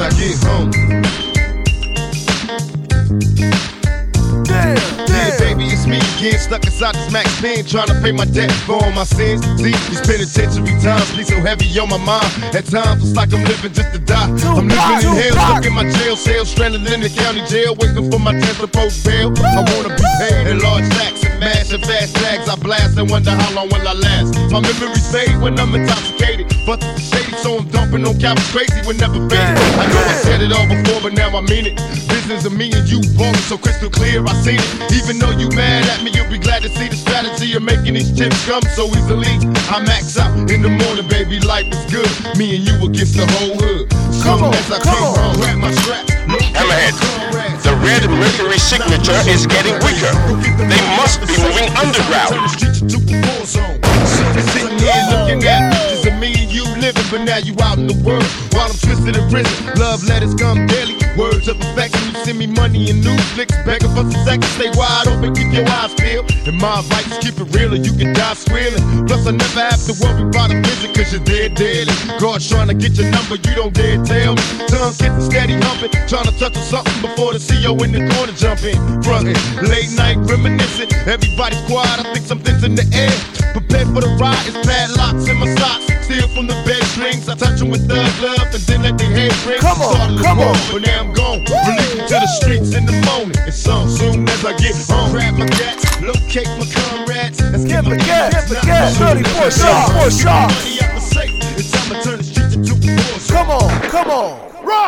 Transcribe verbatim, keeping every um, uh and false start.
I get home. Damn, Yeah, damn. baby, it's me again, stuck inside this max pen, trying to pay my debt for all my sins. See, these penitentiary times be so heavy on my mind. At times, it's like I'm living just to die. I'm living in hell, stuck in my jail cell, stranded in the county jail, waiting for my tenth to post bail. I wanna be paid in large stacks and mash and fast tags. I blast and wonder how long will I last. My memories fade when I'm intoxicated, but the shady, so I'm dumping on cowards crazy when never faded. I know I said it all before, but now I mean it. Business of me and you, ballin' so crystal clear, I seen it. Even though you mad at me, you'll be glad to see the strategy of making these chips come so easily. I max out in the morning, baby, life is good. Me and you against the whole hood. Come on, as I come came on. home, grab my strap. Hammerhead, the red mercury signature is getting weaker. They must be moving underground. Sitting here looking at pictures of me and you living, but now you out in the world while I'm twisted in prison. Love letters come daily, words of affection. You send me money and new flicks, begging for some seconds. Stay wide open, keep your eyes peeled. And my advice is keep it real or you can die squealing. Plus I never have to worry about a visit cause you're dead daily. God's trying to get your number, you don't dare tell me. Tongue getting steady humping, trying to touch on something before the C E O in the corner jump in. Frontin', late night reminiscing, everybody's quiet, I think something's in the air. Prepared for the ride, it's padlocks in my socks. Steal from the bed strings, I touch them with thug love and then let their head ring. Come on, Started come alone, on. but now I'm gone. Release me to the streets in the morning. And so soon as I get home, grab my gats, locate my comrades. Let's Get the gas, get the Now, gas. soon as thirty-four I get shots, four home, shots. money out my safe. It's time to turn the streets into a war zone. Come on, come on.